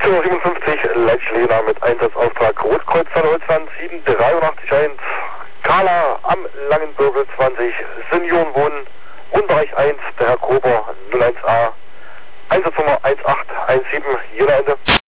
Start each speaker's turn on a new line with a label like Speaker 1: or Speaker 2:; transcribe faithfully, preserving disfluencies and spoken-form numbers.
Speaker 1: siebenundfünfzig, Leitschläger mit Einsatzauftrag Rotkreuz Holzland sieben drei acht eins, Carla am Langenbürgel zwanzig, Seniorenwohnen, Wohnbereich eins, der Herr Kober null eins A, Einsatznummer eins acht eins sieben, jeder Ende.